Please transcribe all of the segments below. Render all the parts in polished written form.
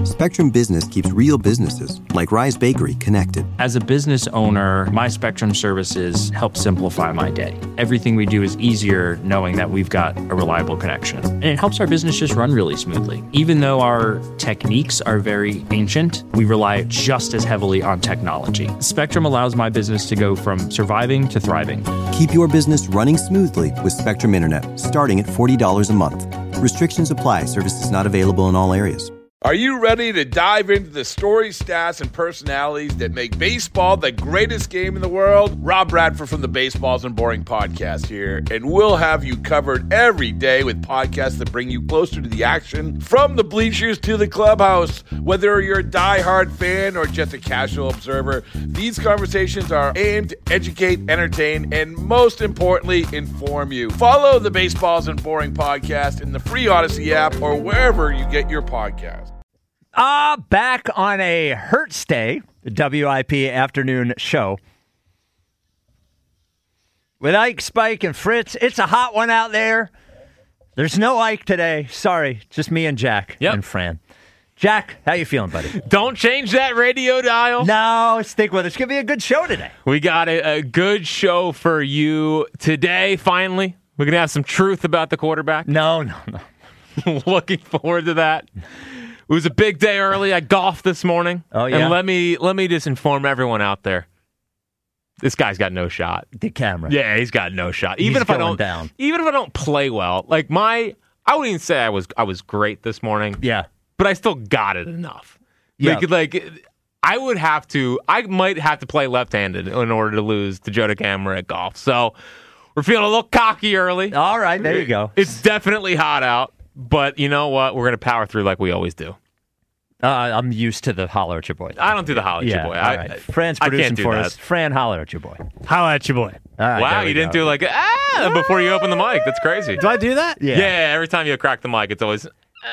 Spectrum Business keeps real businesses, like Rise Bakery, connected. As a business owner, my Spectrum services help simplify my day. Everything we do is easier knowing that we've got a reliable connection. And it helps our business just run really smoothly. Even though our techniques are very ancient, we rely just as heavily on technology. Spectrum allows my business to go from surviving to thriving. Keep your business running smoothly with Spectrum Internet, starting at $40 a month. Restrictions apply. Services not available in all areas. Are you ready to dive into the stories, stats, and personalities that make baseball the greatest game in the world? Rob Bradford from the Baseballs and Boring podcast here, and we'll have you covered every day with podcasts that bring you closer to the action, from the bleachers to the clubhouse. Whether you're a diehard fan or just a casual observer, these conversations are aimed to educate, entertain, and most importantly, inform you. Follow the Baseballs and Boring podcast in the free Odyssey app or wherever you get your podcasts. Back on a Hertz Day, the WIP afternoon show. With Ike, Spike, and Fritz. It's a hot one out there. There's no Ike today. Sorry, just me and Jack and Fran. Jack, how you feeling, buddy? Don't change that radio dial. No, stick with it. It's going to be a good show today. We got a good show for you today, finally. We're going to have some truth about the quarterback. No. Looking forward to that. It was a big day early. I golfed this morning. Oh, yeah? And let me just inform everyone out there. This guy's got no shot. The camera. Yeah, he's got no shot. Even if I don't play well, like I wouldn't even say I was great this morning. Yeah. But I still got it enough. Yeah. I might have to play left-handed in order to lose to Joe DeCamera at golf. So we're feeling a little cocky early. All right, there you go. It's definitely hot out. But you know what? We're going to power through like we always do. I'm used to the holler at your boy. I don't do the holler at your boy. All right. Fran's producing for us. Fran, holler at your boy. Holler at your boy. Right, wow, you didn't do before you open the mic. That's crazy. Do I do that? Yeah, every time you crack the mic, it's always...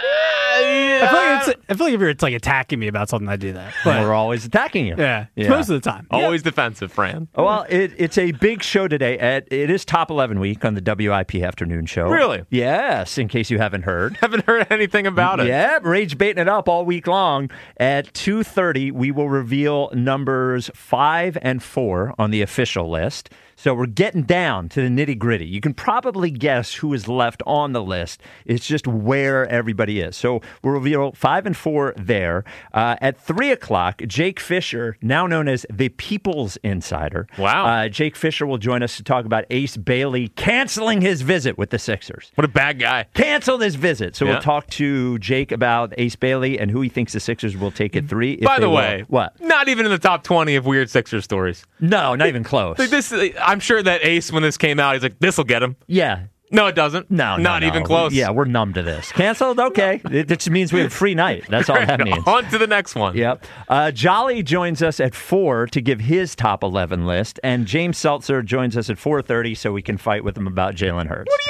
I feel like if you're attacking me about something, I do that. But we're always attacking you. Yeah. Most of the time. Always defensive, Fran. Well, it's a big show today. It is Top 11 week on the WIP afternoon show. Really? Yes, in case you haven't heard. Haven't heard anything about it. Yeah, Rage baiting it up all week long. At 2:30, we will reveal numbers 5 and 4 on the official list. So we're getting down to the nitty-gritty. You can probably guess who is left on the list. It's just where everybody is. So we'll reveal 5 and 4 there. At 3 o'clock, Jake Fisher, now known as the People's Insider. Wow. Jake Fisher will join us to talk about Ace Bailey canceling his visit with the Sixers. What a bad guy. Canceled his visit. So we'll talk to Jake about Ace Bailey and who he thinks the Sixers will take at 3. By the way, what? Not even in the top 20 of weird Sixers stories. No, not even close. I'm sure that Ace, when this came out, he's like, this'll get him. Yeah. No, it doesn't. No, not even close. Yeah, we're numb to this. Canceled? Okay. It just means we have a free night. That's all that means. On to the next one. Yep. Jolly joins us at 4 to give his top 11 list, and James Seltzer joins us at 4:30 so we can fight with him about Jalen Hurts. What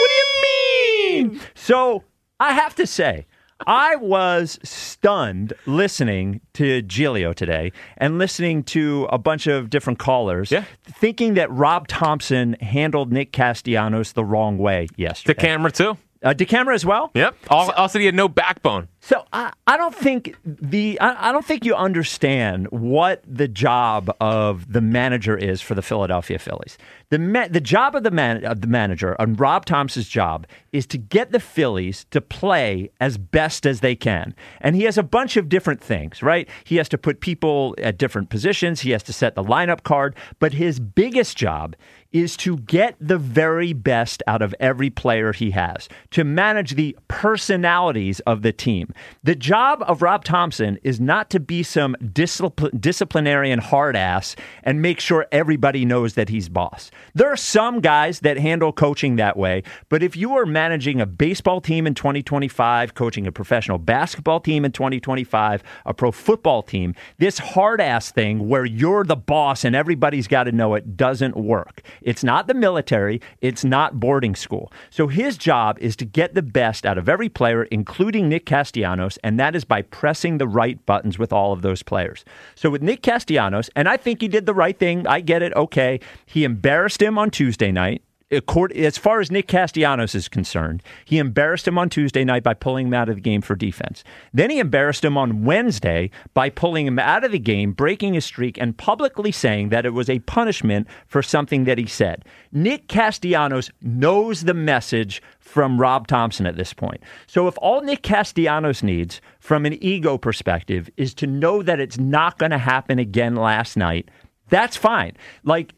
do you mean? So, I have to say, I was stunned listening to Giglio today and listening to a bunch of different callers, thinking that Rob Thompson handled Nick Castellanos the wrong way yesterday. DeCamera, too. DeCamera as well? Yep. Also, he had no backbone. So I don't think I don't think you understand what the job of the manager is for the Philadelphia Phillies. The job of the manager, and Rob Thompson's job, is to get the Phillies to play as best as they can. And he has a bunch of different things, right? He has to put people at different positions. He has to set the lineup card. But his biggest job is to get the very best out of every player he has, to manage the personalities of the team. The job of Rob Thompson is not to be some disciplinarian hard ass and make sure everybody knows that he's boss. There are some guys that handle coaching that way, but if you are managing a baseball team in 2025, coaching a professional basketball team in 2025, a pro football team, this hard ass thing where you're the boss and everybody's got to know it doesn't work. It's not the military. It's not boarding school. So his job is to get the best out of every player, including Nick Castellanos, and that is by pressing the right buttons with all of those players. So with Nick Castellanos, and I think he did the right thing. I get it. Okay. He embarrassed him on Tuesday night. as far as Nick Castellanos is concerned, he embarrassed him on Tuesday night by pulling him out of the game for defense. Then he embarrassed him on Wednesday by pulling him out of the game, breaking his streak, and publicly saying that it was a punishment for something that he said. Nick Castellanos knows the message from Rob Thompson at this point. So if all Nick Castellanos needs from an ego perspective is to know that it's not going to happen again last night, that's fine. Like,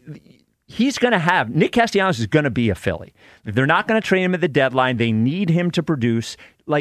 Nick Castellanos is going to be a Philly. If they're not going to trade him at the deadline, they need him to produce.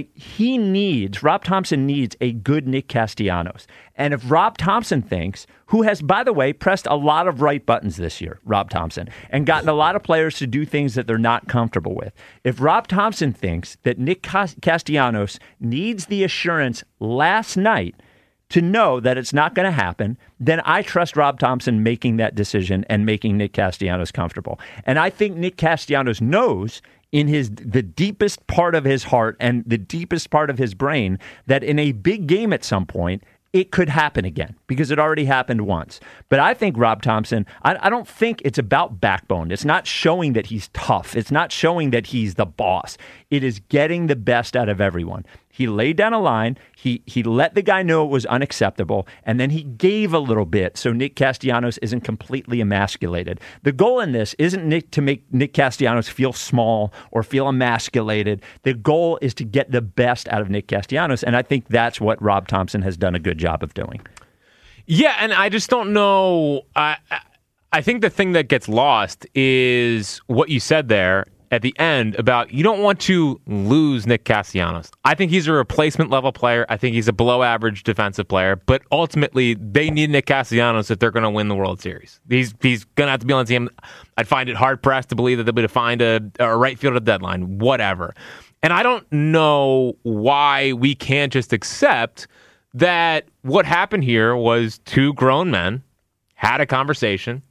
Rob Thompson needs a good Nick Castellanos. And if Rob Thompson thinks, who has, by the way, pressed a lot of right buttons this year, Rob Thompson, and gotten a lot of players to do things that they're not comfortable with. If Rob Thompson thinks that Nick Castellanos needs the assurance last night to know that it's not going to happen, then I trust Rob Thompson making that decision and making Nick Castellanos comfortable. And I think Nick Castellanos knows in the deepest part of his heart and the deepest part of his brain that in a big game at some point, it could happen again because it already happened once. But I think Rob Thompson, I don't think it's about backbone. It's not showing that he's tough. It's not showing that he's the boss. It is getting the best out of everyone. He laid down a line. He let the guy know it was unacceptable, and then he gave a little bit so Nick Castellanos isn't completely emasculated. The goal in this isn't to make Nick Castellanos feel small or feel emasculated. The goal is to get the best out of Nick Castellanos, and I think that's what Rob Thompson has done a good job of doing. Yeah, and I just don't know. I think the thing that gets lost is what you said there at the end about you don't want to lose Nick Castellanos. I think he's a replacement level player. I think he's a below average defensive player, but ultimately they need Nick Castellanos if they're going to win the World Series. He's going to have to be on the team. I'd find it hard pressed to believe that they'll be able to find a right field at the deadline, whatever. And I don't know why we can't just accept that what happened here was two grown men had a conversation,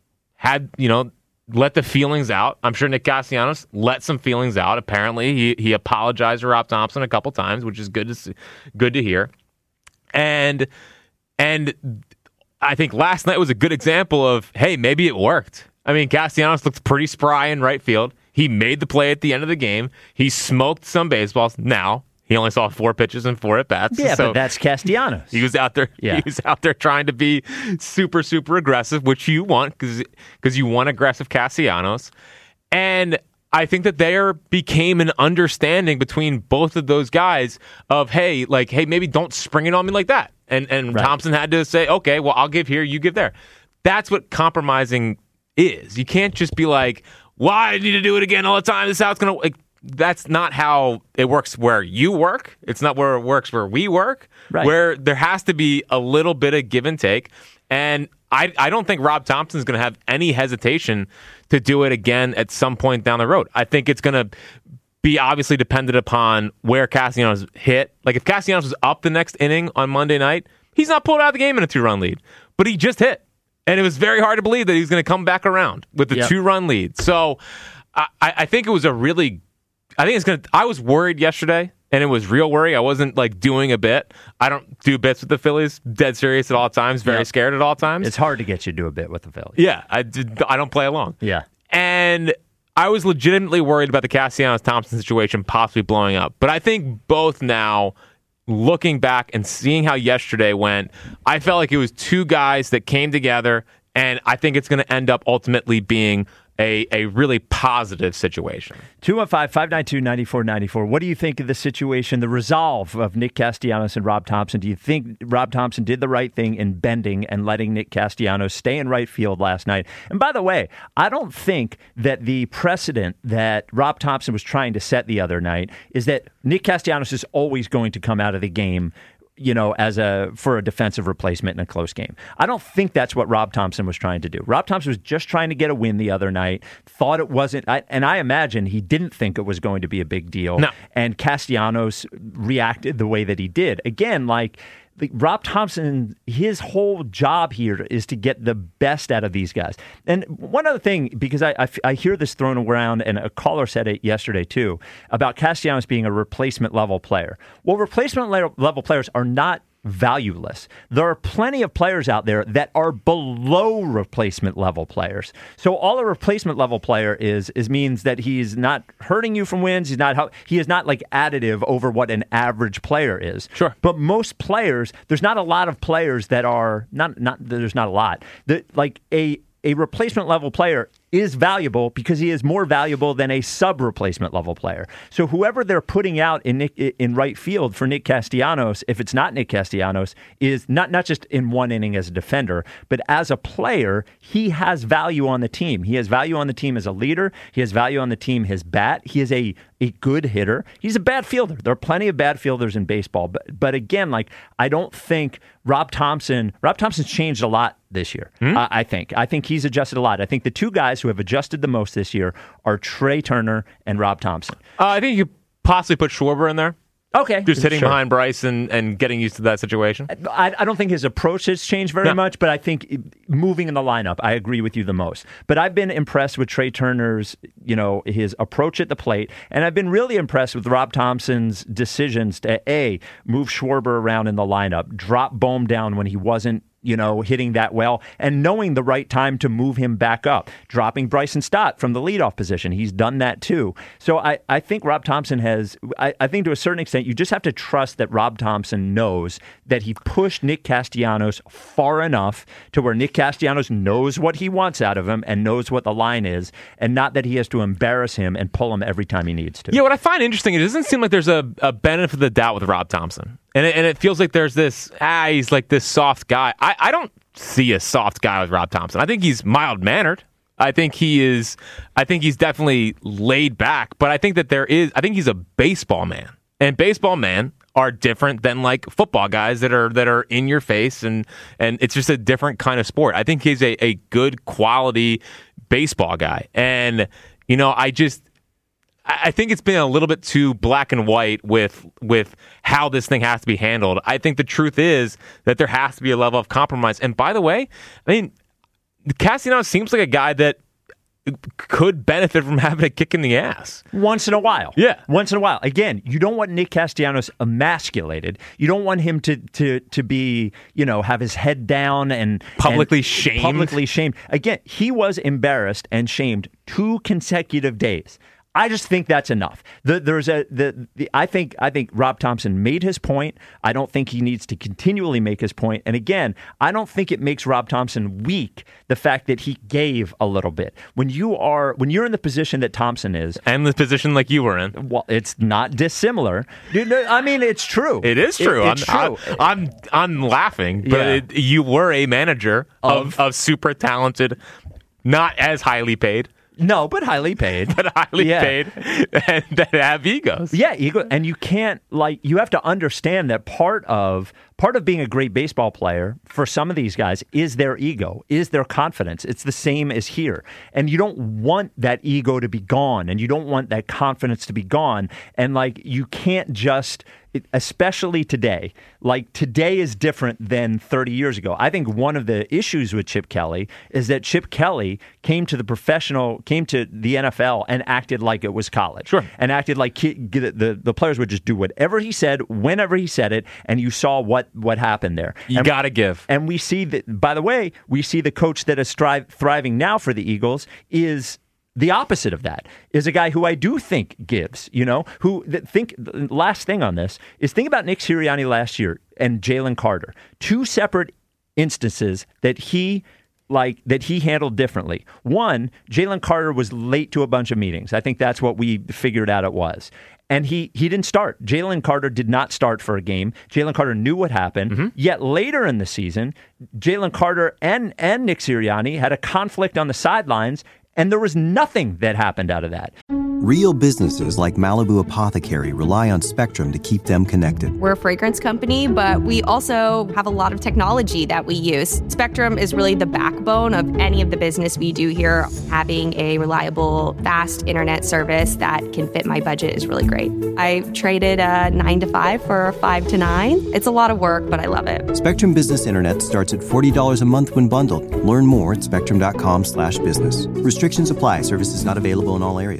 let the feelings out. I'm sure Nick Castellanos let some feelings out. Apparently, he apologized to Rob Thompson a couple times, which is good to hear. And I think last night was a good example of, hey, maybe it worked. I mean, Castellanos looked pretty spry in right field. He made the play at the end of the game. He smoked some baseballs. Now, he only saw 4 pitches and 4 at-bats. Yeah, so but that's Castellanos. He was out there. Yeah. He was out there trying to be super, super aggressive, which you want because you want aggressive Castellanos. And I think that there became an understanding between both of those guys of, hey, maybe don't spring it on me like that. And right. Thompson had to say, okay, well, I'll give here, you give there. That's what compromising is. You can't just be like, well, I need to do it again all the time. This is how it's going to. That's not how it works where you work. It's not where it works where we work, right. Where there has to be a little bit of give and take. And I don't think Rob Thompson's going to have any hesitation to do it again at some point down the road. I think it's going to be obviously dependent upon where Castellanos hit. Like if Castellanos was up the next inning on Monday night, he's not pulled out of the game in a 2-run lead. But he just hit. And it was very hard to believe that he was going to come back around with the 2-run lead. So I think it was I was worried yesterday, and it was real worry. I wasn't doing a bit. I don't do bits with the Phillies. Dead serious at all times. Very scared at all times. It's hard to get you to do a bit with the Phillies. Yeah, I don't play along. Yeah. And I was legitimately worried about the Castellanos-Thompson situation possibly blowing up. But I think both now, looking back and seeing how yesterday went, I felt like it was two guys that came together, and I think it's going to end up ultimately being a really positive situation. 215-592-9494. What do you think of the situation, the resolve of Nick Castellanos and Rob Thompson? Do you think Rob Thompson did the right thing in bending and letting Nick Castellanos stay in right field last night? And by the way, I don't think that the precedent that Rob Thompson was trying to set the other night is that Nick Castellanos is always going to come out of the game for a defensive replacement in a close game. I don't think that's what Rob Thompson was trying to do. Rob Thompson was just trying to get a win the other night, thought it wasn't, and I imagine he didn't think it was going to be a big deal. No. And Castellanos reacted the way that he did. Again, Rob Thompson, his whole job here is to get the best out of these guys. And one other thing, because I hear this thrown around, and a caller said it yesterday too, about Castellanos being a replacement level player. Well, replacement level players are not valueless. There are plenty of players out there that are below replacement level players. So all a replacement level player is means that he's not hurting you from wins. He is not like additive over what an average player is. Sure. But most players, there's not a lot of players that are there's not a lot. Like a replacement level player is valuable because he is more valuable than a sub-replacement level player. So whoever they're putting out in right field for Nick Castellanos, if it's not Nick Castellanos, is not just in one inning as a defender, but as a player, he has value on the team. He has value on the team as a leader. He has value on the team, his bat. He is a good hitter. He's a bad fielder. There are plenty of bad fielders in baseball. But again, like, I don't think Rob Thompson's changed a lot this year. I think he's adjusted a lot. I think the two guys who have adjusted the most this year are Trey Turner and Rob Thompson. I think you could possibly put Schwarber in there. Okay. Just hitting sure. behind Bryce and getting used to that situation. I don't think his approach has changed very much, but I think moving in the lineup, I agree with you the most. But I've been impressed with Trey Turner's, his approach at the plate, and I've been really impressed with Rob Thompson's decisions to move Schwarber around in the lineup, drop Bohm down when he wasn't hitting that well, and knowing the right time to move him back up, dropping Bryson Stott from the leadoff position. He's done that too. So I think Rob Thompson I think to a certain extent, you just have to trust that Rob Thompson knows that he pushed Nick Castellanos far enough to where Nick Castellanos knows what he wants out of him and knows what the line is, and not that he has to embarrass him and pull him every time he needs to. Yeah, what I find interesting, it doesn't seem like there's a benefit of the doubt with Rob Thompson. And it feels like there's this, he's like this soft guy. I don't see a soft guy with Rob Thompson. I think he's mild-mannered. I think he's definitely laid back. But I think I think he's a baseball man. And baseball men are different than like football guys that are in your face, and it's just a different kind of sport. I think he's a good quality baseball guy. And, I think it's been a little bit too black and white with how this thing has to be handled. I think the truth is that there has to be a level of compromise. And by the way, Castellanos seems like a guy that could benefit from having a kick in the ass. Once in a while. Yeah. Once in a while. Again, you don't want Nick Castellanos emasculated. You don't want him to be, have his head down and publicly shamed. Again, he was embarrassed and shamed 2 consecutive days. I just think that's enough. I think Rob Thompson made his point. I don't think he needs to continually make his point. And again, I don't think it makes Rob Thompson weak, the fact that he gave a little bit. When you're in the position that Thompson is, and the position like you were in, well, it's not dissimilar. I mean, it's true. It is true. It's true. I'm laughing, but you were a manager of super talented, not as highly paid. No, but highly paid. Paid and that have egos. Yeah, ego. And you can't, you have to understand that part of being a great baseball player for some of these guys is their ego, is their confidence. It's the same as here. And you don't want that ego to be gone, and you don't want that confidence to be gone. And you can't just, especially today, today is different than 30 years ago. I think one of the issues with Chip Kelly is that Chip Kelly came to the NFL and acted like it was college. Sure. And acted like the players would just do whatever he said, whenever he said it, and you saw what happened there. You got to give. And we see that, by the way, the coach that is thriving now for the Eagles is the opposite of that, is a guy who I do think gives, last thing on this is think about Nick Sirianni last year and Jalen Carter, 2 separate instances that he handled differently. One, Jalen Carter was late to a bunch of meetings. I think that's what we figured out it was. And he didn't start. Jalen Carter did not start for a game. Jalen Carter knew what happened. Yet later in the season, Jalen Carter and Nick Sirianni had a conflict on the sidelines, and there was nothing that happened out of that. Real businesses like Malibu Apothecary rely on Spectrum to keep them connected. We're a fragrance company, but we also have a lot of technology that we use. Spectrum is really the backbone of any of the business we do here. Having a reliable, fast internet service that can fit my budget is really great. I traded a 9 to 5 for a 5 to 9. It's a lot of work, but I love it. Spectrum Business Internet starts at $40 a month when bundled. Learn more at spectrum.com/business. Restrictions apply. Services not available in all areas.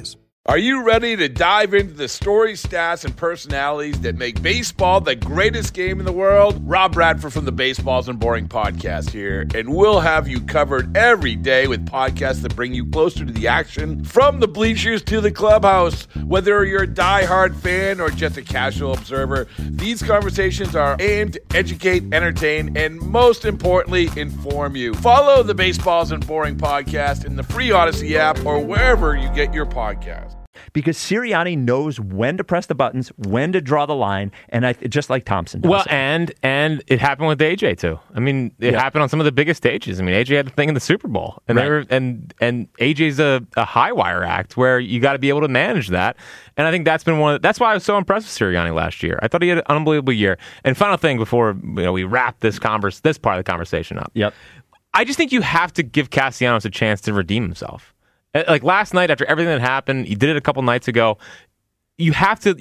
Are you ready to dive into the stories, stats, and personalities that make baseball the greatest game in the world? Rob Bradford from the Baseballs and Boring podcast here, and we'll have you covered every day with podcasts that bring you closer to the action, from the bleachers to the clubhouse. Whether you're a diehard fan or just a casual observer, these conversations are aimed to educate, entertain, and most importantly, inform you. Follow the Baseballs and Boring podcast in the free Odyssey app or wherever you get your podcasts. Because Sirianni knows when to press the buttons, when to draw the line, and just like Thompson does. Well, and it happened with AJ too. I mean, it happened on some of the biggest stages. I mean, AJ had the thing in the Super Bowl, and and AJ's a high wire act where you got to be able to manage that. And I think that's been that's why I was so impressed with Sirianni last year. I thought he had an unbelievable year. And final thing before we wrap this part of the conversation up. Yep. I just think you have to give Castellanos a chance to redeem himself. Like last night, after everything that happened, he did it a couple nights ago. You have to.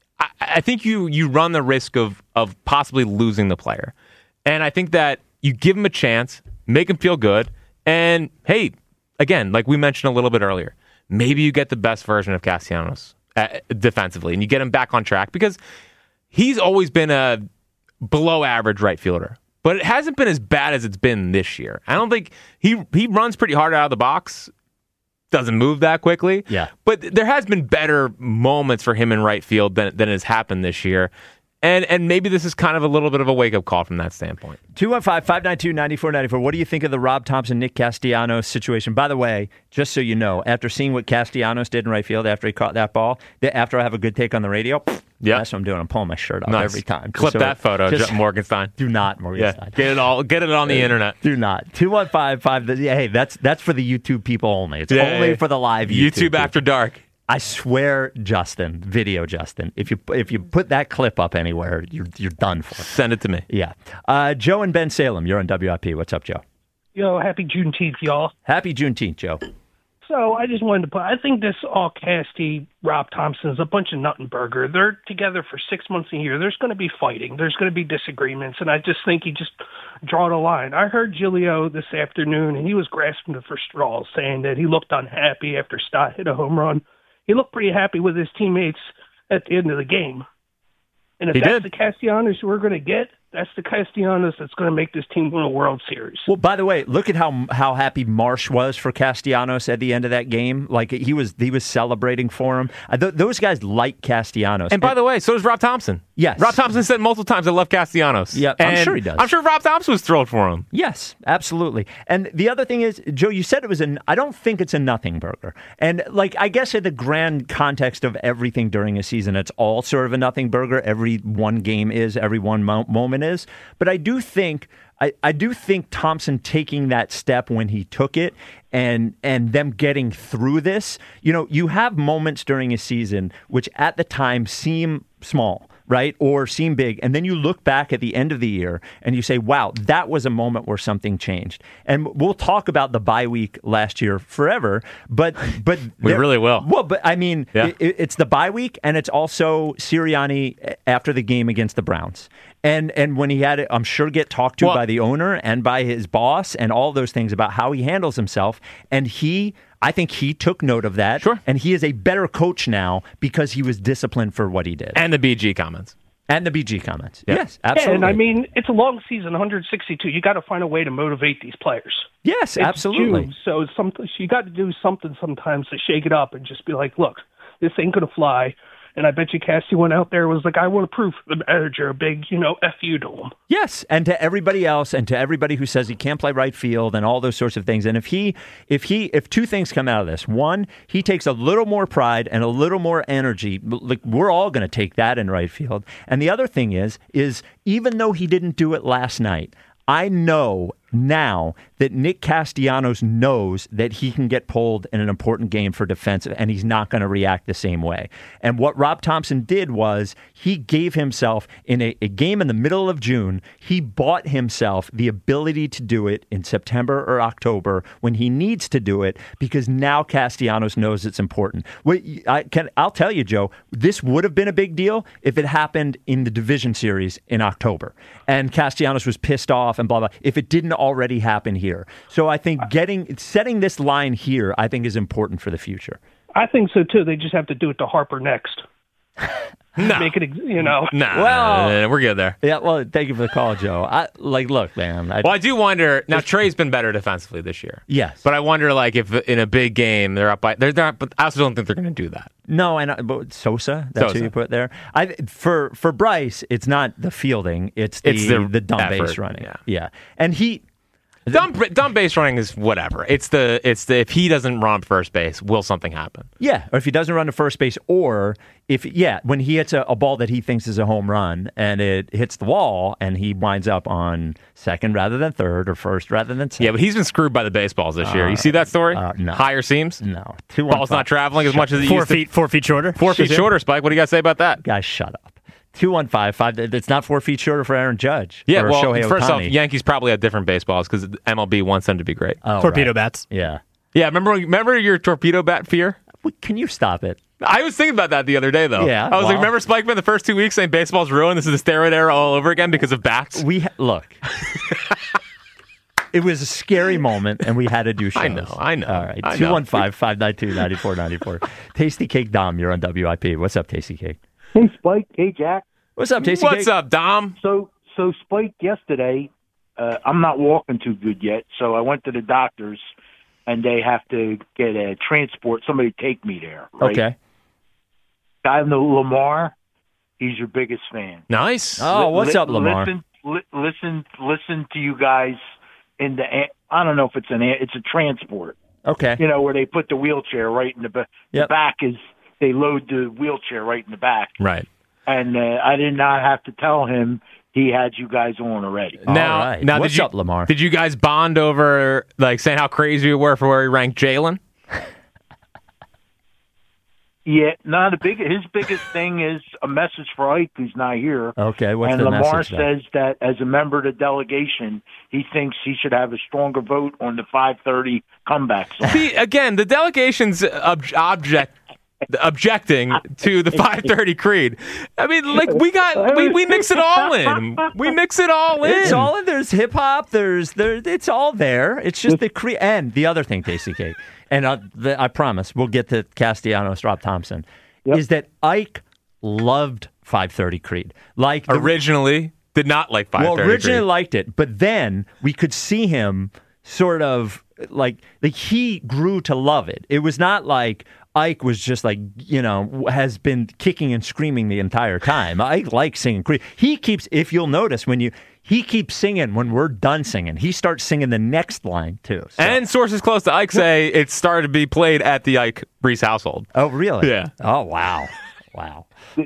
I think you run the risk of possibly losing the player, and I think that you give him a chance, make him feel good, and hey, again, like we mentioned a little bit earlier, maybe you get the best version of Castellanos defensively, and you get him back on track because he's always been a below average right fielder. But it hasn't been as bad as it's been this year. I don't think he runs pretty hard out of the box. Doesn't move that quickly. Yeah. But there has been better moments for him in right field than has happened this year. And maybe this is kind of a little bit of a wake-up call from that standpoint. 215-592-9494. What do you think of the Rob Thompson, Nick Castellanos situation? By the way, just so you know, after seeing what Castellanos did in right field after he caught that ball, after I have a good take on the radio, that's what I'm doing. I'm pulling my shirt off every time. Clip that photo, Morgenstein. Do not, Morgenstein. Yeah, get it on the internet. Do not. 215-5. Hey, that's for the YouTube people only. It's only for the live YouTube. YouTube after dark. I swear, Justin, if you put that clip up anywhere, you're done for. Send it to me. Yeah. Joe and Ben Salem, you're on WIP. What's up, Joe? Yo, happy Juneteenth, y'all. Happy Juneteenth, Joe. So I just wanted to I think this all Casty, Rob Thompson is a bunch of nut and burger. They're together for 6 months a year. There's going to be fighting. There's going to be disagreements. And I just think he just draw the line. I heard Giglio this afternoon, and he was grasping for straws, saying that he looked unhappy after Stott hit a home run. He looked pretty happy with his teammates at the end of the game. And if that's the Castellanos we're going to get, that's the Castellanos that's going to make this team win a World Series. Well, by the way, look at how happy Marsh was for Castellanos at the end of that game. Like he was celebrating for him. Those guys like Castellanos. And by the way, so does Rob Thompson. Yes. Rob Thompson said multiple times, I love Castellanos. Yeah, I'm sure he does. I'm sure Rob Thompson was thrilled for him. Yes, absolutely. And the other thing is, Joe, you said I don't think it's a nothing burger. And like, I guess in the grand context of everything during a season, it's all sort of a nothing burger. Every one game is, every one moment is. But I do think Thompson taking that step when he took it and them getting through this, you have moments during a season which at the time seem small, right? Or seem big. And then you look back at the end of the year and you say, wow, that was a moment where something changed. And we'll talk about the bye week last year forever, but we really will. Well, but I mean, it's the bye week and it's also Sirianni after the game against the Browns. And when he had it, I'm sure get talked to by the owner and by his boss and all those things about how he handles himself. And I think he took note of that. Sure. And he is a better coach now because he was disciplined for what he did. And the BG comments. Yes, absolutely. Yeah, and I mean, it's a long season, 162. You got to find a way to motivate these players. Yes, absolutely. June, so you got to do something sometimes to shake it up and just be like, look, this ain't going to fly. And I bet you Cassie went out there and was like, I want to prove to the manager a big, F you to him. Yes, and to everybody else and to everybody who says he can't play right field and all those sorts of things. And if two things come out of this, one, he takes a little more pride and a little more energy. Like we're all going to take that in right field. And the other thing is even though he didn't do it last night, I know now that Nick Castellanos knows that he can get pulled in an important game for defensive, and he's not going to react the same way. And what Rob Thompson did was he gave himself, in a game in the middle of June, he bought himself the ability to do it in September or October when he needs to do it, because now Castellanos knows it's important. I'll tell you, Joe, this would have been a big deal if it happened in the division series in October, and Castellanos was pissed off and blah, blah, if it didn't already happen here. So I think setting this line here, I think, is important for the future. I think so too. They just have to do it to Harper next. No. Make it, Nah, Well- we're good there. Yeah, well, thank you for the call, Joe. Look, man. Well, I do wonder. Now, Trey's been better defensively this year. Yes. But I wonder, like, if in a big game they're up by, they're not. But I also don't think they're going to do that. No, but Sosa, that's Sosa. who you put there. For Bryce, it's not the fielding, it's the dumb effort, base running. yeah. Yeah. And Dumb base running is whatever. It's the if he doesn't run first base, will something happen? yeah, or if he doesn't run to first base, or when he hits a ball that he thinks is a home run and it hits the wall and he winds up on second rather than third or first rather than second. Yeah, but he's been screwed by the baseballs this year. You see that story? No. Higher seams? No. Ball's not traveling as much as it used to. 4 feet shorter. 4 feet shorter, Spike. What do you got to say about that? Guys, shut up. 215-5. It's not 4 feet shorter for Aaron Judge. Yeah, or well, Shohei first off, Ohtani. Yankees probably have different baseballs because MLB wants them to be great. Oh, Torpedo right. bats. Yeah. Yeah, remember your torpedo bat fear? Can you stop it? I was thinking about that the other day, though. Yeah, I was like, well- remember Spike Man the first 2 weeks saying baseball's ruined? This is the steroid era all over again because of bats? Look. It was a scary moment, and we had to do shows. I know. All right, I know. 215-592-9494. Tasty Cake Dom, you're on WIP. What's up, Tasty Cake? Hey, Spike. Hey, Jack. What's up, Tasty Cake? What's up, Dom? So Spike, yesterday, I'm not walking too good yet, so I went to the doctor's, and they have to get a transport. Somebody take me there. Right? Okay. I know Lamar. He's your biggest fan. Nice. Oh, what's up, Lamar? Listen to you guys in the. I don't know if it's a transport. Okay. You know, where they put the wheelchair right in the Yep. back is they load the wheelchair right in the back. Right. And I did not have to tell him he had you guys on already. Now, All right. now What's did you, up, Lamar? Did you guys bond over like saying how crazy you were for where he ranked Jalen? Yeah, no. His biggest thing is a message for Ike, who's not here. Okay, what's and the Lamar message then? says that as a member of the delegation, he thinks he should have a stronger vote on the 5:30 comeback song. See, again, the delegation's objecting to the 5:30 creed. I mean, like we mix it all in. We mix it all in. It's all in. There's hip hop. It's all there. It's just and the other thing, Tasty Cake, and I promise we'll get to Castellanos, Rob Thompson, is that Ike loved 5:30 Creed. Like originally did not like 5:30 Well, originally Creed. liked it, but then we could see him sort of like he grew to love it. It was not like Ike was just like, has been kicking and screaming the entire time. Ike likes singing Creed. He keeps, if you'll notice, he keeps singing when we're done singing. He starts singing the next line, too. So. And sources close to Ike say it started to be played at the Ike Brees household. Oh, really? Yeah. Oh, wow. Wow.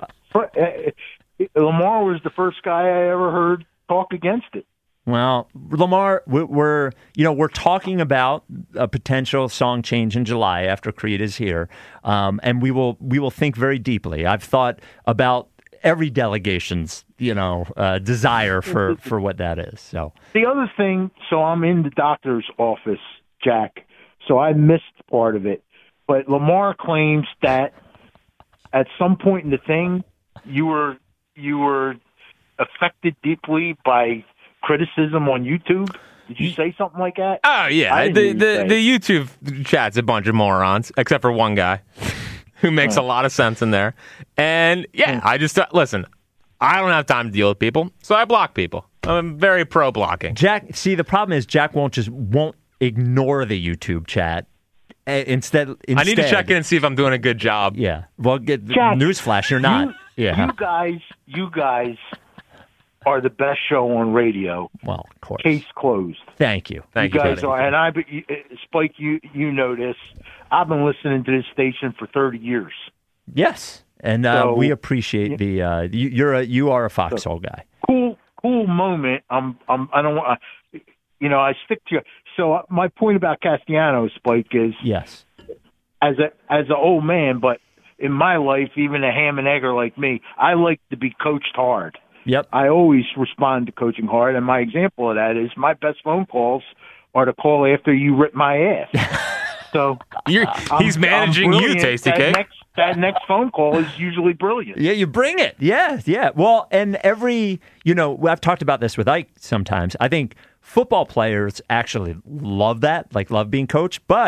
Lamar was the first guy I ever heard talk against it. Well, Lamar, we're talking about a potential song change in July after Creed is here, and we will think very deeply. I've thought about every delegation's desire for what that is. So the other thing, so I'm in the doctor's office, Jack. So I missed part of it, but Lamar claims that at some point in the thing, you were affected deeply by criticism on YouTube. Did you say something like that? Oh yeah, the YouTube chat's a bunch of morons, except for one guy who makes a lot of sense in there. And yeah, I just listen. I don't have time to deal with people, so I block people. I'm very pro blocking. Jack, see, the problem is Jack won't ignore the YouTube chat. Instead, I need to check in and see if I'm doing a good job. Yeah. Well, Jack, newsflash, you're not. You guys are the best show on radio. Well, of course. Case closed. Thank you. Thank you you guys are, and Spike, you know this. I've been listening to this station for 30 years. Yes, and we appreciate the. You are a foxhole guy. Cool moment. I don't want. I stick to. So my point about Castellanos, Spike, is yes, as an old man, but in my life, even a ham and egger like me, I like to be coached hard. Yep. I always respond to coaching hard, and my example of that is my best phone calls are to call after you rip my ass. So he's managing you, Tasty Cake. That next phone call is usually brilliant. Yeah, you bring it. Yeah. Well, and I've talked about this with Ike sometimes. I think football players actually love that, like love being coached, but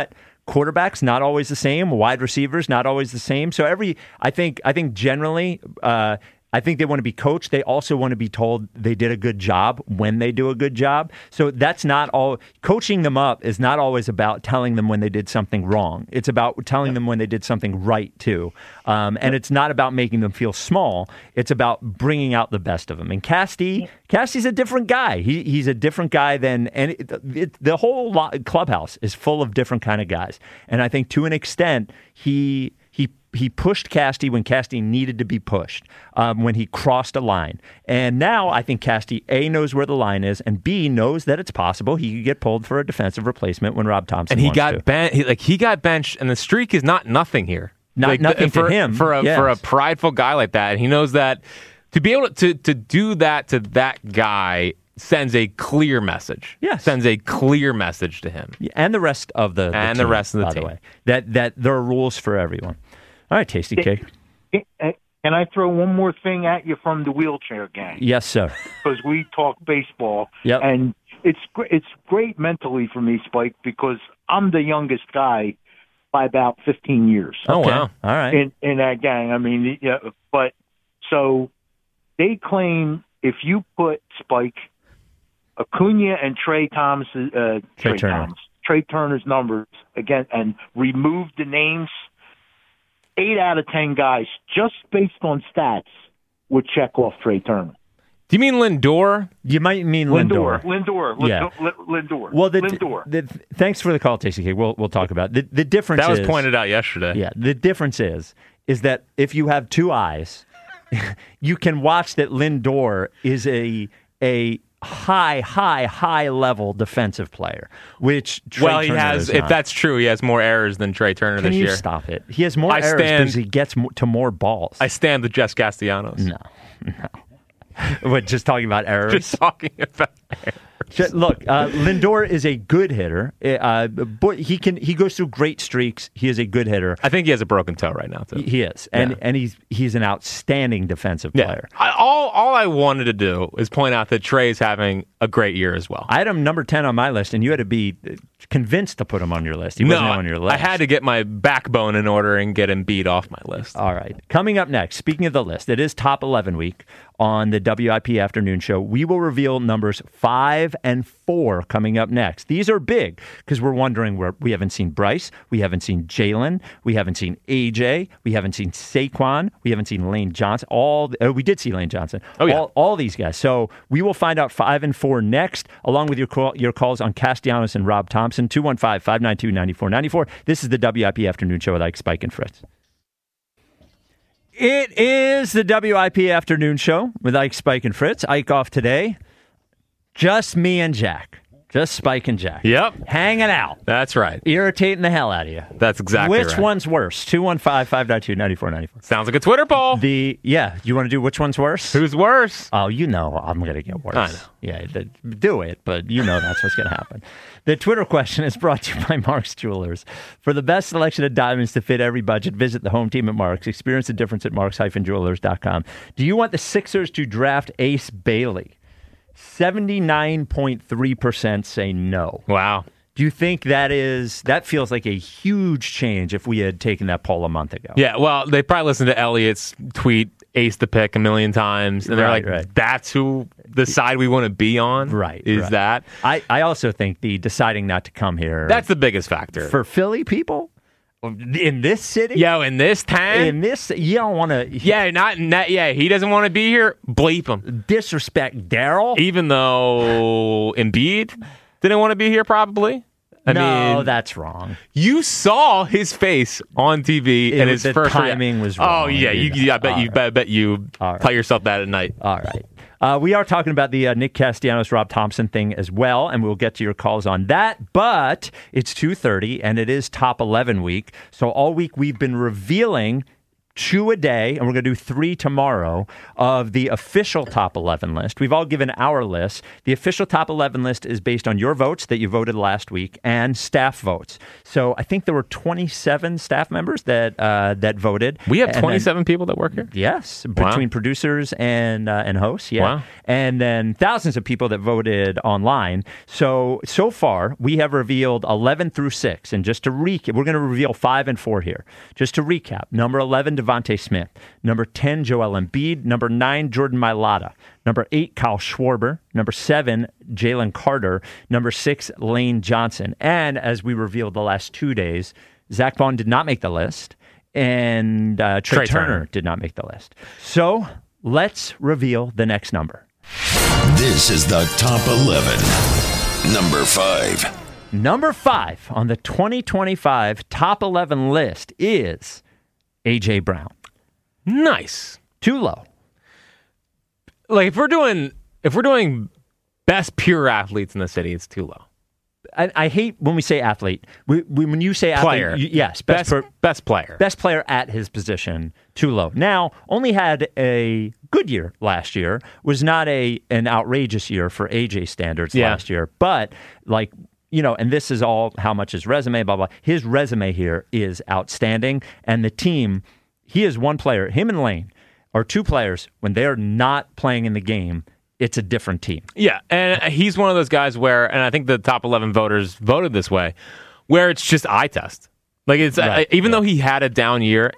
quarterbacks not always the same, wide receivers not always the same. So I think generally, I think they want to be coached. They also want to be told they did a good job when they do a good job. So that's not all. Coaching them up is not always about telling them when they did something wrong. It's about telling them when they did something right, too. And it's not about making them feel small. It's about bringing out the best of them. And Casty's a different guy. He's a different guy than the whole clubhouse is full of different kind of guys. And I think to an extent, he pushed Casty when Casty needed to be pushed, when he crossed a line. And now I think Casty, A, knows where the line is, and B, knows that it's possible he could get pulled for a defensive replacement when Rob Thompson wants to. He got benched, and the streak is not nothing here. Nothing for him. For a prideful guy like that. And he knows that to be able to do that to that guy sends a clear message. Yes. Sends a clear message to him. And the rest of the team, the rest of the by team. the way. That there are rules for everyone. All right, Tasty Cake. Can I throw one more thing at you from the wheelchair gang? Yes, sir. Because we talk baseball, yep. And it's great mentally for me, Spike, because I'm the youngest guy by about 15 years. Oh, okay. Wow. All right. In that gang. I mean, yeah, but so they claim if you put, Spike, Acuna and Trey Turner's numbers again and remove the names, 8 out of 10 guys, just based on stats, would check off Trey Turner. Do you mean Lindor? You might mean Lindor. Yeah. Lindor. Well, Lindor. Thanks for the call, Tasty Cake. We'll talk about it. The difference that was pointed out yesterday. Yeah, the difference is that if you have two eyes, you can watch that Lindor is a high level defensive player, which Trey Turner is not. If that's true, he has more errors than Trey Turner this year. Can you stop it? He has more errors because he gets to more balls. I stand with Jess Castellanos. No. What, just talking about errors? Just talking about errors. Look, Lindor is a good hitter. He goes through great streaks. He is a good hitter. I think he has a broken toe right now, too. He is, and he's an outstanding defensive player. All I wanted to do is point out that Trey's having a great year as well. I had him number 10 on my list, and you had to be convinced to put him on your list. He wasn't on your list. I had to get my backbone in order and get Embiid off my list. All right. Coming up next, speaking of the list, it is Top 11 week on the WIP Afternoon Show. We will reveal numbers 5 and 4 coming up next. These are big because we're wondering where we haven't seen Bryce, we haven't seen Jalen, we haven't seen AJ, we haven't seen Saquon, we haven't seen Lane Johnson. We did see Lane Johnson. Oh, yeah. All these guys. So we will find out 5 and 4 next, along with your calls on Castellanos and Rob Thompson. 215-592-9494. This is the WIP Afternoon Show with Ike, Spike, and Fritz. It is the WIP Afternoon Show with Ike, Spike, and Fritz. Ike off today. Just me and Jack. Just Spike and Jack. Yep. Hanging out. That's right. Irritating the hell out of you. That's exactly right. Which one's worse? 215-592-9494. Sounds like a Twitter poll. You want to do which one's worse? Who's worse? Oh, you know I'm going to get worse. I know. Yeah, do it, but you know that's what's going to happen. The Twitter question is brought to you by Mark's Jewelers. For the best selection of diamonds to fit every budget, visit the home team at Mark's. Experience the difference at marks-jewelers.com. Do you want the Sixers to draft Ace Bailey? 79.3% say no. Wow. Do you think that feels like a huge change if we had taken that poll a month ago? Yeah, well, they probably listened to Elliot's tweet, Ace the pick, a million times, and they're right. That's who the side we want to be on? Right. That? I also think the deciding not to come here. That's the biggest factor. For Philly people? In this city? Yo, in this town? You don't want to... Yeah, he doesn't want to be here. Bleep him. Disrespect Daryl? Even though Embiid didn't want to be here, probably. I mean, that's wrong. You saw his face on TV, and his first timing was wrong. Oh, yeah. I bet you tell yourself that at night. All right. We are talking about the Nick Castellanos, Rob Thompson thing as well, and we'll get to your calls on that. But it's 2:30, and it is Top 11 week. So all week we've been revealing 2 a day, and we're going to do 3 tomorrow, of the official top 11 list. We've all given our list. The official top 11 list is based on your votes that you voted last week and staff votes. So I think there were 27 staff members that voted. We have 27 people that work here? Yes, between producers and hosts. Yeah. Wow. And then thousands of people that voted online. So far, we have revealed 11 through 6. And just to recap, we're going to reveal 5 and 4 here. Just to recap, number 11, Devontae Smith. Number 10, Joel Embiid. Number 9, Jordan Mailata. Number 8, Kyle Schwarber. Number 7, Jalen Carter. Number 6, Lane Johnson. And as we revealed the last 2 days, Zach Vaughn did not make the list. And Trey Turner did not make the list. So let's reveal the next number. This is the top 11. Number 5. Number 5 on the 2025 top 11 list is A.J. Brown. Nice. Too low. Like if we're doing best pure athletes in the city, it's too low. I hate when we say athlete. When you say player, athlete, yes, best player, best player at his position. Too low. Now, only had a good year last year. Was not an outrageous year for AJ standards last year, but like. And this is all how much his resume, blah, blah. His resume here is outstanding. And the team, he is one player. Him and Lane are 2 players. When they are not playing in the game, it's a different team. Yeah, and he's one of those guys where, and I think the top 11 voters voted this way, where it's just eye test. Like it's even though he had a down year,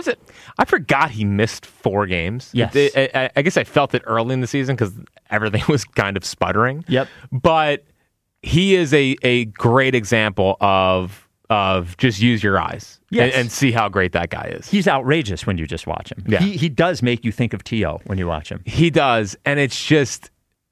I forgot he missed 4 games. Yes. I guess I felt it early in the season because everything was kind of sputtering. Yep. But he is a great example of just use your eyes and see how great that guy is. He's outrageous when you just watch him. Yeah. He does make you think of T.O. when you watch him. He does, and it's just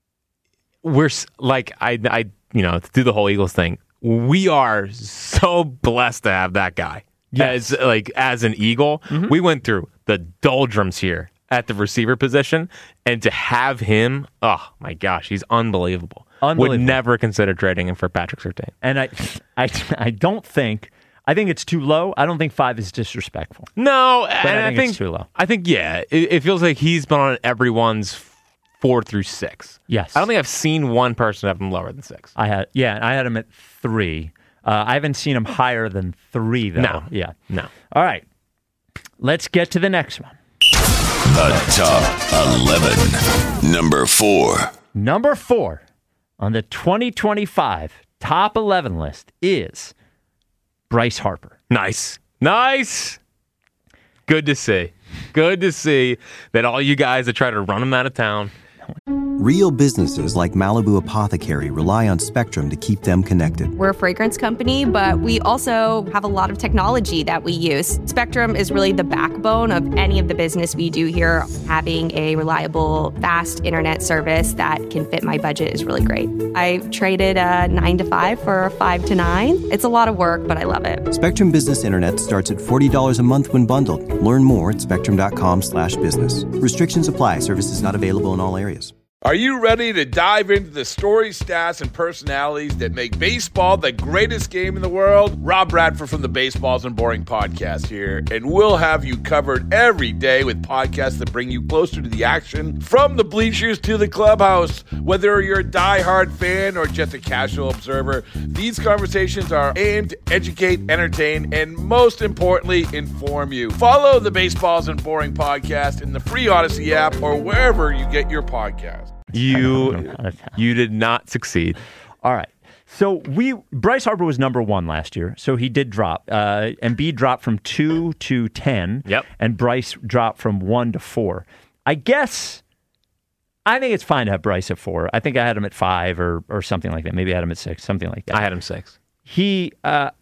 we're like I to do the whole Eagles thing. We are so blessed to have that guy as an Eagle. Mm-hmm. We went through the doldrums here at the receiver position, and to have him, oh my gosh, he's unbelievable. Would never consider trading him for Patrick Surtain. And I don't think. I think it's too low. I don't think 5 is disrespectful. No, but and I think it's too low. I think it feels like he's been on everyone's 4 through 6. Yes, I don't think I've seen one person have him lower than 6. I had him at 3. I haven't seen him higher than 3 though. No, no. All right, let's get to the next one. The top 11. Number 4. Number 4 on the 2025 top 11 list is Bryce Harper. Nice. Good to see. Good to see that all you guys that try to run him out of town. Real businesses like Malibu Apothecary rely on Spectrum to keep them connected. We're a fragrance company, but we also have a lot of technology that we use. Spectrum is really the backbone of any of the business we do here. Having a reliable, fast internet service that can fit my budget is really great. I traded a 9 to 5 for a 5 to 9. It's a lot of work, but I love it. Spectrum Business Internet starts at $40 a month when bundled. Learn more at spectrum.com/business. Restrictions apply. Services not available in all areas. Are you ready to dive into the stories, stats, and personalities that make baseball the greatest game in the world? Rob Bradford from the Baseballs and Boring podcast here, and we'll have you covered every day with podcasts that bring you closer to the action, from the bleachers to the clubhouse. Whether you're a diehard fan or just a casual observer, these conversations are aimed to educate, entertain, and most importantly, inform you. Follow the Baseballs and Boring podcast in the free Odyssey app or wherever you get your podcast. You did not succeed. All right. So Bryce Harper was number 1 last year, so he did drop. Embiid dropped from 2 to 10. Yep. And Bryce dropped from 1 to 4. I think it's fine to have Bryce at 4. I think I had him at 5 or something like that. Maybe I had him at 6, something like that. I had him 6. He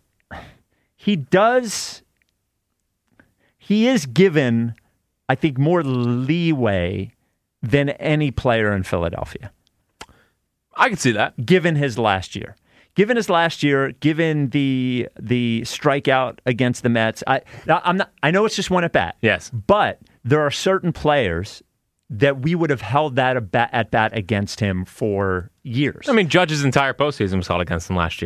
is given, I think, more leeway than any player in Philadelphia. I can see that. Given his last year, given the strikeout against the Mets, I know it's just one at bat. Yes, but there are certain players that we would have held that at bat against him for years. I mean, Judge's entire postseason was held against him last year.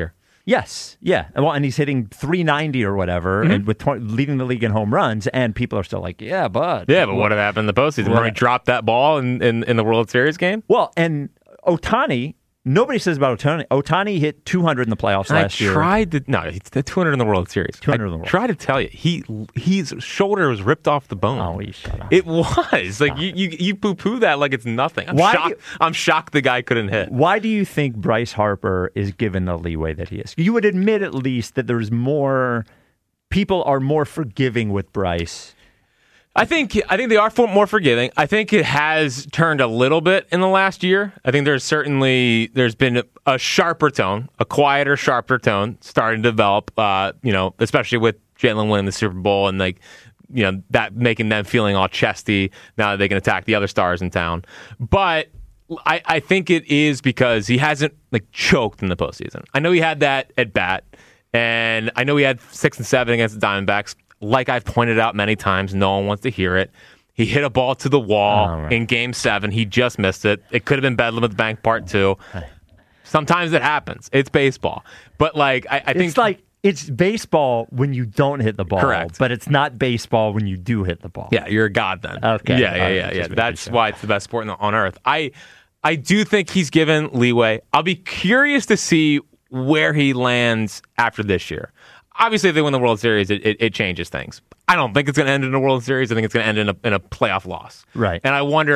Yes, yeah. Well, and he's hitting 390 or whatever, and with leading the league in home runs, and people are still like, yeah, but what have happened in the postseason? Remember he dropped that ball in the World Series game? Well, and Ohtani, nobody says about Ohtani. Ohtani hit 200 in the playoffs last year. It's the 200 in the World Series. 200 in the World. Tried to tell you, his shoulder was ripped off the bone. Oh, shut up. It was like you poo-poo that like it's nothing. I'm shocked the guy couldn't hit. Why do you think Bryce Harper is given the leeway that he is? You would admit at least that there's more people are more forgiving with Bryce. I think they are more forgiving. I think it has turned a little bit in the last year. I think there's been a sharper tone, a quieter, sharper tone starting to develop. Especially with Jalen winning the Super Bowl and that making them feeling all chesty now that they can attack the other stars in town. But I think it is because he hasn't choked in the postseason. I know he had that at bat, and I know he had 6 and 7 against the Diamondbacks. Like I've pointed out many times, no one wants to hear it. He hit a ball to the wall in Game 7. He just missed it. It could have been Bedlam at the Bank Part 2. Sometimes it happens. It's baseball. But I think it's baseball when you don't hit the ball. Correct. But it's not baseball when you do hit the ball. Yeah, you're a god then. Okay. Yeah. That's why it's the best sport on earth. I do think he's given leeway. I'll be curious to see where he lands after this year. Obviously, if they win the World Series, it changes things. I don't think it's going to end in a World Series. I think it's going to end in a playoff loss. Right. And I wonder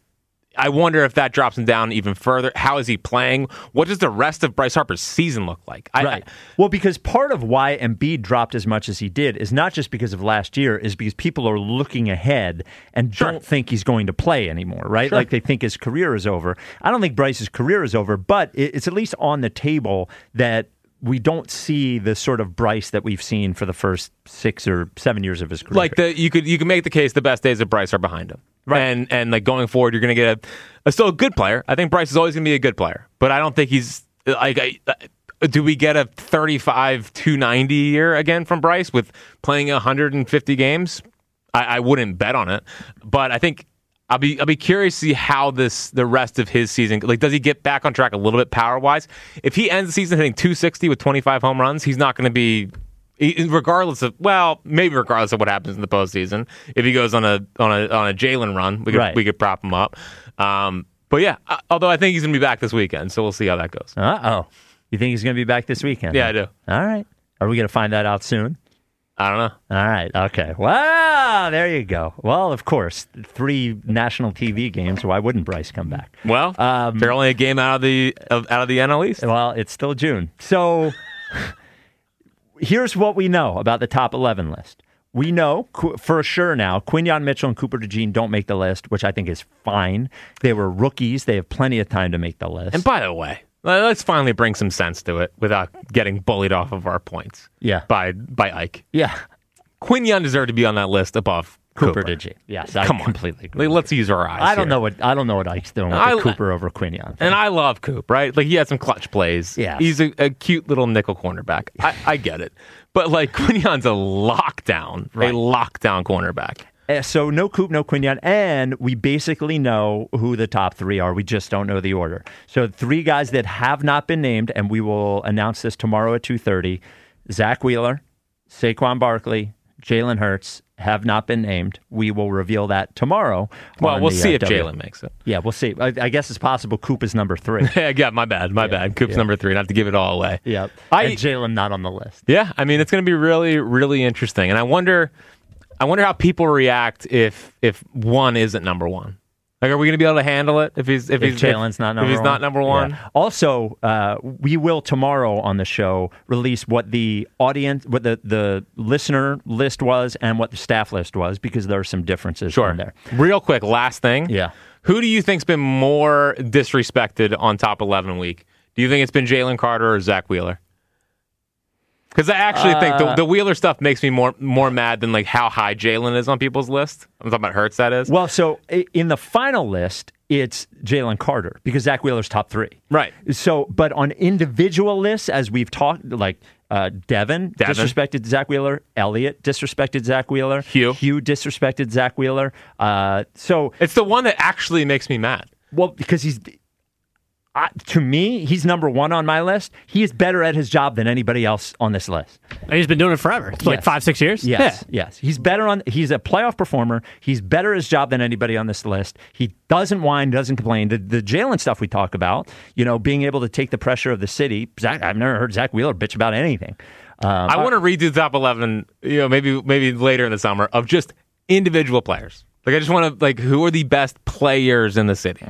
if that drops him down even further. How is he playing? What does the rest of Bryce Harper's season look like? Well, because part of why Embiid dropped as much as he did is not just because of last year, is because people are looking ahead and don't think he's going to play anymore, right? Sure. Like they think his career is over. I don't think Bryce's career is over, but it's at least on the table that we don't see the sort of Bryce that we've seen for the first 6 or 7 years of his career. You could make the case the best days of Bryce are behind him. Right. And going forward, you're going to get still a good player. I think Bryce is always going to be a good player, but I don't think he's do we get a 35 290 year again from Bryce with playing 150 games? I wouldn't bet on it, but I think I'll be curious to see how the rest of his season, does he get back on track a little bit power wise? If he ends the season hitting 260 with 25 home runs, he's not going to be, regardless of what happens in the postseason. If he goes on a Jalen run, we could prop him up. But yeah, although I think he's going to be back this weekend, so we'll see how that goes. You think he's going to be back this weekend? Yeah, I do. All right. Are we going to find that out soon? I don't know. All right. Okay. Well, there you go. Well, of course, 3 national TV games. Why wouldn't Bryce come back? Well, they're only a game out of the NL East. Well, it's still June. So here's what we know about the top 11 list. We know for sure now Quinyon Mitchell and Cooper DeJean don't make the list, which I think is fine. They were rookies. They have plenty of time to make the list. And by the way, let's finally bring some sense to it without getting bullied off of our points. Yeah. By Ike. Yeah. Quinyon deserved to be on that list above Cooper. DeJean. Yes, I completely agree. Let's use our eyes. I don't know what Ike's doing with Cooper over Quinyon. And I love Coop, right? He had some clutch plays. Yeah. He's a cute little nickel cornerback. I get it. But Quinyon's a lockdown cornerback. So no Coop, no Quinyon, and we basically know who the top 3 are. We just don't know the order. So 3 guys that have not been named, and we will announce this tomorrow at 2:30. Zach Wheeler, Saquon Barkley, Jalen Hurts have not been named. We will reveal that tomorrow. Well, we'll see if Jalen makes it. Yeah, we'll see. I guess it's possible Coop is number 3. Yeah, my bad. Coop's number 3, not to give it all away. Yeah, and Jalen not on the list. Yeah, I mean, it's going to be really, really interesting. And I wonder how people react if one isn't number 1. Are we going to be able to handle it if Jalen's not number 1? If he's not number 1? Yeah. Also, we will tomorrow on the show release what the audience, what the listener list was and what the staff list was, because there are some differences in there. Real quick, last thing. Yeah. Who do you think's been more disrespected on Top 11 week? Do you think it's been Jalen Carter or Zach Wheeler? Because I actually think the Wheeler stuff makes me more mad than how high Jalen is on people's list. I'm talking about Hurts, that is. Well, so in the final list, it's Jalen Carter because Zach Wheeler's top 3. Right. So, but on individual lists, as we've talked, Devin disrespected Zach Wheeler, Elliott disrespected Zach Wheeler, Hugh disrespected Zach Wheeler. So it's the one that actually makes me mad. Well, because To me, he's number one on my list. He is better at his job than anybody else on this list. And he's been doing it forever. It's like 5-6 years. Yes. He's better he's a playoff performer. He's better at his job than anybody on this list. He doesn't whine, doesn't complain. The Jalen stuff we talk about, being able to take the pressure of the city. I've never heard Zach Wheeler bitch about anything. I want to redo the top 11, maybe later in the summer, of just individual players. Like, I just want to, who are the best players in the city?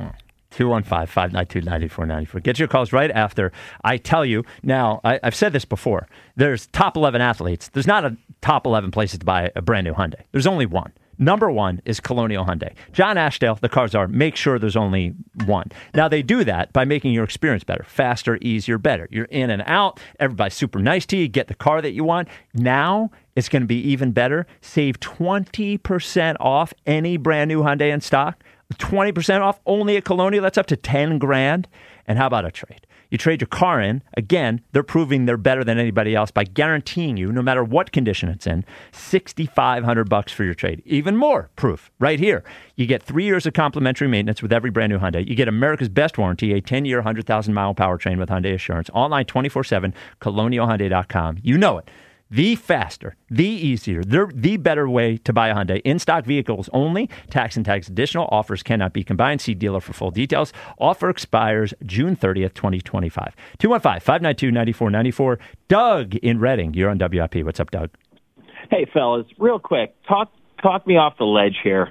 215-592-9494. Get your calls right after I tell you. Now, I've said this before. There's top 11 athletes. There's not a top 11 places to buy a brand new Hyundai. There's only one. Number one is Colonial Hyundai. John Ashdale, the car czar, make sure there's only one. Now, they do that by making your experience better, faster, easier, better. You're in and out. Everybody's super nice to you. Get the car that you want. Now, it's going to be even better. Save 20% off any brand new Hyundai in stock. 20% off only at Colonial. That's up to $10,000. And how about a trade? You trade your car in. Again, they're proving they're better than anybody else by guaranteeing you, no matter what condition it's in, $6,500 for your trade. Even more proof right here. You get 3 years of complimentary maintenance with every brand new Hyundai. You get America's best warranty, a 10-year, 100,000-mile powertrain with Hyundai Assurance. Online 24/7, colonialhyundai.com. You know it. The faster, the easier, the better way to buy a Hyundai. In-stock vehicles only. Tax and tax additional. Offers cannot be combined. See dealer for full details. Offer expires June 30th, 2025. 215-592-9494. Doug in Reading. You're on WIP. What's up, Doug? Hey, fellas. Real quick. Talk me off the ledge here.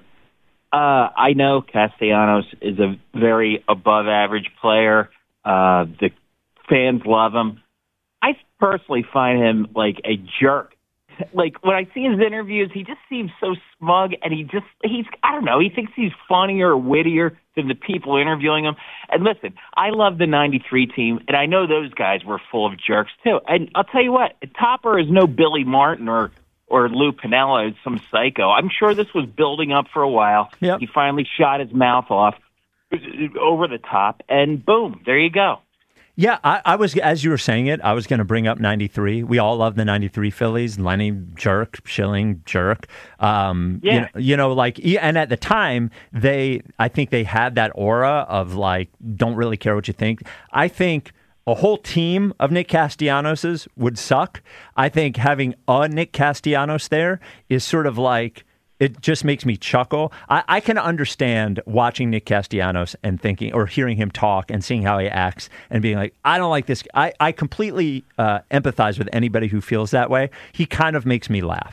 I know Castellanos is a very above-average player. The fans love him. I personally find him like a jerk. Like, when I see his interviews, he just seems so smug, and I don't know, he thinks he's funnier or wittier than the people interviewing him. And listen, I love the 93 team, and I know those guys were full of jerks too. And I'll tell you what, Topper is no Billy Martin or Lou Piniella, some psycho. I'm sure this was building up for a while. Yep. He finally shot his mouth off over the top, and boom, there you go. Yeah, I was, as you were saying it, I was going to bring up 93. We all love the 93 Phillies. Lenny, jerk. Schilling, jerk. And at the time, I think they had that aura of don't really care what you think. I think a whole team of Nick Castellanos' would suck. I think having a Nick Castellanos there is sort of it just makes me chuckle. I can understand watching Nick Castellanos and thinking, or hearing him talk and seeing how he acts and being like, I don't like this. I completely empathize with anybody who feels that way. He kind of makes me laugh.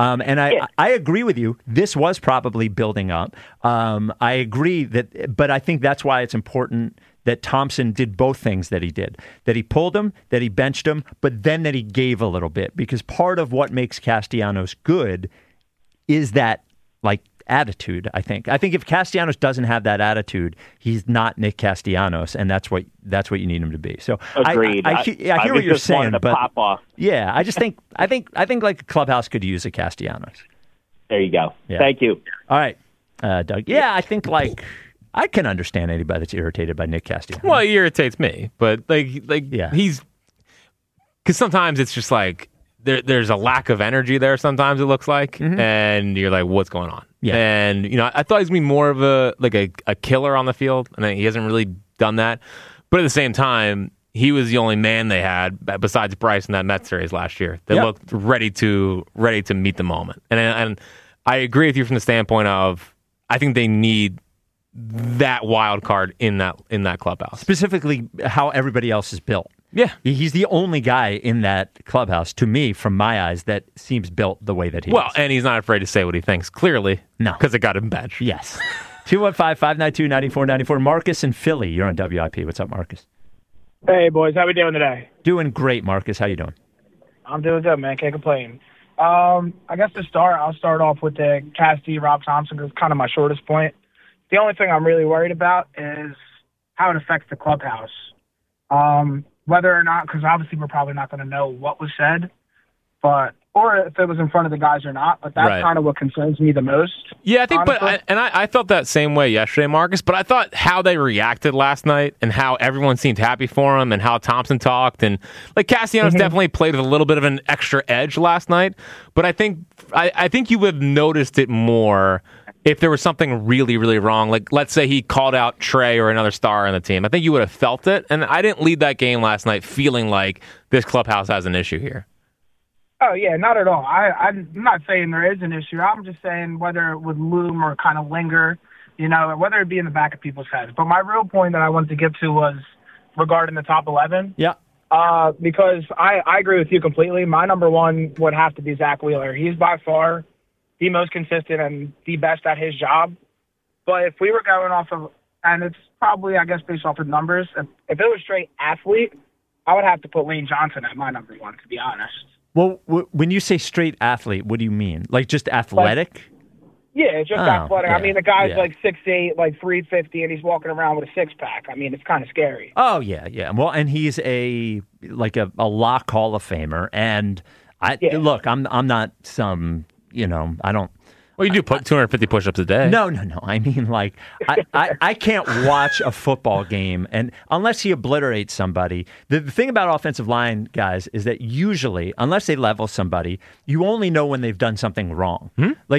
I agree with you. This was probably building up. I agree but I think that's why it's important that Thompson did both things that he did, that he pulled him, that he benched him, but then that he gave a little bit, because part of what makes Castellanos good is that attitude, I think. I think if Castellanos doesn't have that attitude, he's not Nick Castellanos, and that's what you need him to be. So agreed. I hear what you're saying, but pop off. Yeah, I just think I think a clubhouse could use a Castellanos. There you go. Yeah. Thank you. All right, Doug. Yeah, I think I can understand anybody that's irritated by Nick Castellanos. Well, he irritates me, but he's, because sometimes it's just there's a lack of energy there sometimes, it looks like, and you're like, what's going on? Yeah. And, I thought he was going to be more of a killer on the field, and he hasn't really done that. But at the same time, he was the only man they had, besides Bryce in that Mets series last year, that looked ready to meet the moment. And I agree with you from the standpoint of, I think they need that wild card in that clubhouse. Specifically, how everybody else is built. Yeah. He's the only guy in that clubhouse, to me, from my eyes, that seems built the way that he is. Well, and he's not afraid to say what he thinks, clearly. No. Because it got him benched. Yes. 215-592-9494. Marcus in Philly. You're on WIP. What's up, Marcus? Hey, boys. How we doing today? Doing great, Marcus. How you doing? I'm doing good, man. Can't complain. I guess to start, I'll start off with the Casti, Rob Thompson, because it's kind of my shortest point. The only thing I'm really worried about is how it affects the clubhouse. Whether or not, because obviously we're probably not going to know what was said, or if it was in front of the guys or not, but that's kind of what concerns me the most. Yeah, I think, I felt that same way yesterday, Marcus, but I thought how they reacted last night and how everyone seemed happy for him and how Thompson talked, and Castellanos definitely played with a little bit of an extra edge last night, but I think you would have noticed it more if there was something really, really wrong, like let's say he called out Trey or another star on the team, I think you would have felt it. And I didn't leave that game last night feeling like this clubhouse has an issue here. Oh, yeah, not at all. I'm not saying there is an issue. I'm just saying whether it would loom or kind of linger, whether it be in the back of people's heads. But my real point that I wanted to get to was regarding the top 11. Yeah. Because I agree with you completely. My number one would have to be Zach Wheeler. He's by far the most consistent and the best at his job. But if we were going off of, and it's probably, I guess, based off of numbers, if it was straight athlete, I would have to put Lane Johnson at my number one, to be honest. Well, when you say straight athlete, what do you mean? Like just athletic? Yeah, just athletic. Yeah, I mean, the guy's yeah. like 6'8", like 350, and he's walking around with a six-pack. I mean, it's kind of scary. Oh, yeah. Well, and he's a lock Hall of Famer. And look, I'm not some, I don't. Well, you do put 250 push-ups a day. No. I mean, like, I can't watch a football game, and unless he obliterates somebody. The thing about offensive line guys is that usually, unless they level somebody, you only know when they've done something wrong. Like,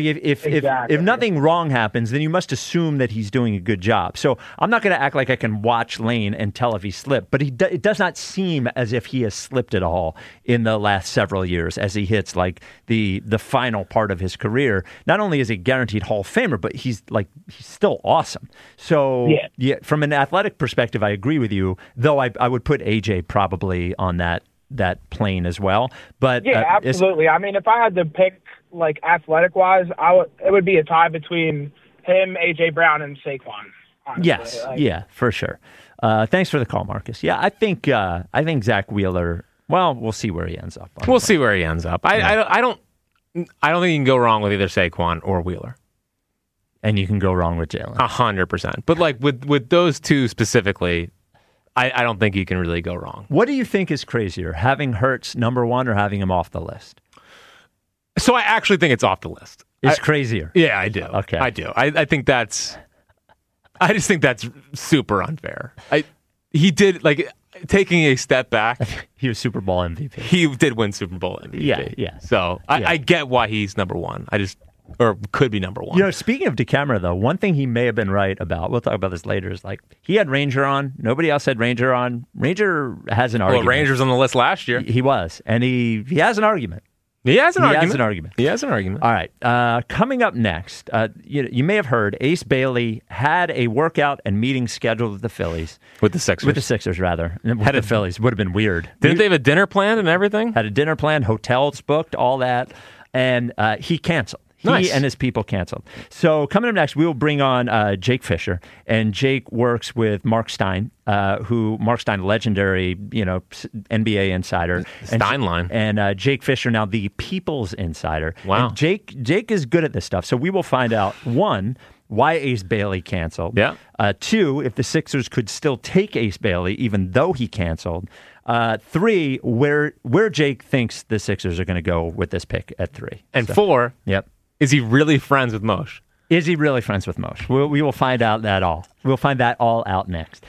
if nothing wrong happens, then you must assume that he's doing a good job. So I'm not going to act like I can watch Lane and tell if he slipped, but it does not seem as if he has slipped at all in the last several years as he hits, like, the final part of his career. Not only is he guaranteed Hall of Famer, but he's still awesome. So yeah, from an athletic perspective, I agree with you, though I would put AJ probably on that plane as well. But yeah, absolutely. I mean, if I had to pick, like, athletic wise, it would be a tie between him, AJ Brown, and Saquon. Honestly. Yes, yeah, for sure. Thanks for the call, Marcus. Yeah, I think Zach Wheeler. Well, we'll see where he ends up. We'll see where he ends up. I don't think you can go wrong with either Saquon or Wheeler. And you can go wrong with Jalen. 100%. But like with those two specifically, I don't think you can really go wrong. What do you think is crazier, having Hurts number one or having him off the list? So I actually think it's off the list. It's crazier. Yeah, I do. Okay. I do. I just think that's super unfair. He did, like, taking a step back. He was Super Bowl MVP. He did win Super Bowl MVP. Yeah. So I get why he's number one. Or could be number one. Speaking of DeCamara, though, one thing he may have been right about, we'll talk about this later, is like he had Ranger on. Nobody else had Ranger on. Ranger has an argument. Well, Ranger's on the list last year. He was. And he has an argument. He has an argument. He has an argument. All right. Coming up next, you may have heard Ace Bailey had a workout and meeting scheduled with the Phillies. With the Sixers. With the Sixers, rather. With the Phillies. Would have been weird. Didn't they have a dinner planned and everything? Had a dinner planned, hotels booked, all that. And he canceled. He and his people canceled. So coming up next, we will bring on Jake Fisher. And Jake works with Mark Stein, Mark Stein, legendary, NBA insider. Steinline. And Jake Fisher, now the People's Insider. Wow. And Jake is good at this stuff. So we will find out, one, why Ace Bailey canceled. Yeah. Two, if the Sixers could still take Ace Bailey, even though he canceled. Three, where Jake thinks the Sixers are going to go with this pick at 3. And 4. Yep. Is he really friends with Moshe? Is he really friends with Moshe? We will find out that all. We'll find that all out next.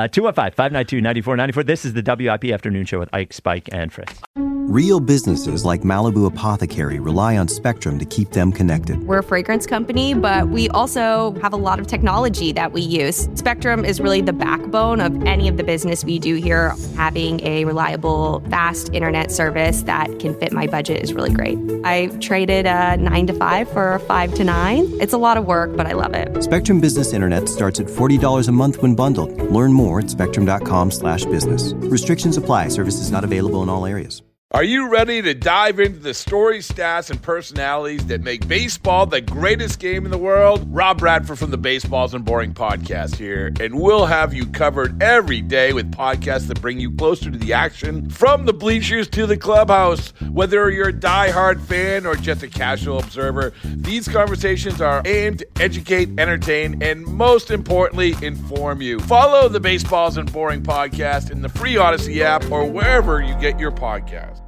215-592-9494. This is the WIP Afternoon Show with Ike, Spike, and Fritz. Real businesses like Malibu Apothecary rely on Spectrum to keep them connected. We're a fragrance company, but we also have a lot of technology that we use. Spectrum is really the backbone of any of the business we do here. Having a reliable, fast internet service that can fit my budget is really great. I traded a 9 to 5 for a 5 to 9. It's a lot of work, but I love it. Spectrum Business Internet starts at $40 a month when bundled. Learn more at spectrum.com/business. Restrictions apply. Services not available in all areas. Are you ready to dive into the stories, stats, and personalities that make baseball the greatest game in the world? Rob Bradford from the Baseballs and Boring podcast here, and we'll have you covered every day with podcasts that bring you closer to the action, from the bleachers to the clubhouse. Whether you're a diehard fan or just a casual observer, these conversations are aimed to educate, entertain, and most importantly, inform you. Follow the Baseballs and Boring podcast in the free Odyssey app or wherever you get your podcasts.